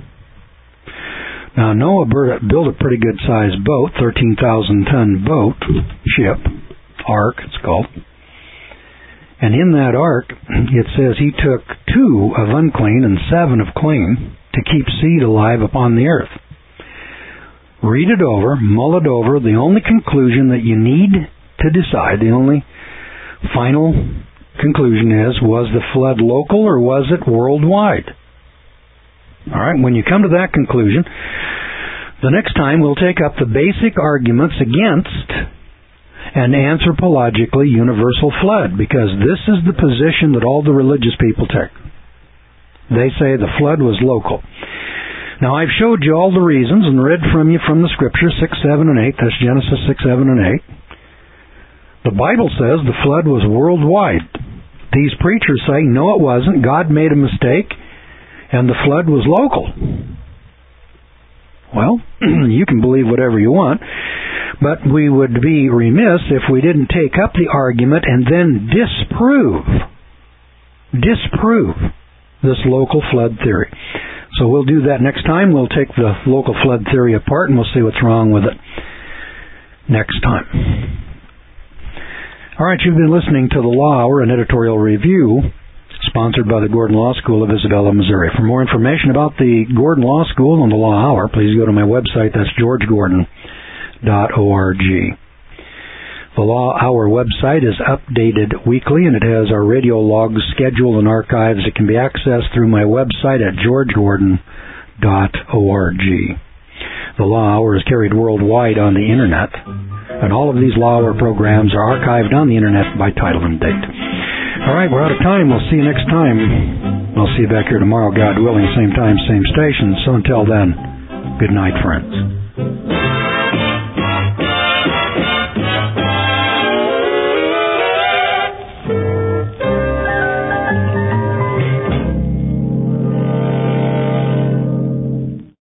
Now, Noah built a pretty good-sized boat, 13,000-ton boat, ship, ark, it's called. And in that ark, it says he took 2 of unclean and 7 of clean to keep seed alive upon the earth. Read it over, mull it over. The only conclusion that you need to decide, the only final conclusion is, was the flood local or was it worldwide? All right, when you come to that conclusion, the next time we'll take up the basic arguments against an anthropologically universal flood, because this is the position that all the religious people take. They say the flood was local. Now, I've showed you all the reasons and read from you from the Scripture, 6, 7, and 8. That's Genesis 6, 7, and 8. The Bible says the flood was worldwide. These preachers say, no, it wasn't. God made a mistake, and the flood was local. Well, you can believe whatever you want, but we would be remiss if we didn't take up the argument and then disprove this local flood theory. So we'll do that next time. We'll take the local flood theory apart and we'll see what's wrong with it next time. All right, you've been listening to the Law Hour, an editorial review sponsored by the Gordon Law School of Isabella, Missouri. For more information about the Gordon Law School and the Law Hour, please go to my website. That's georgegordon.org. The Law Hour website is updated weekly, and it has our radio logs, schedule, and archives. It can be accessed through my website at georgegordon.org. The Law Hour is carried worldwide on the Internet, and all of these Law Hour programs are archived on the Internet by title and date. All right, we're out of time. We'll see you next time. I'll see you back here tomorrow, God willing, same time, same station. So until then, good night, friends.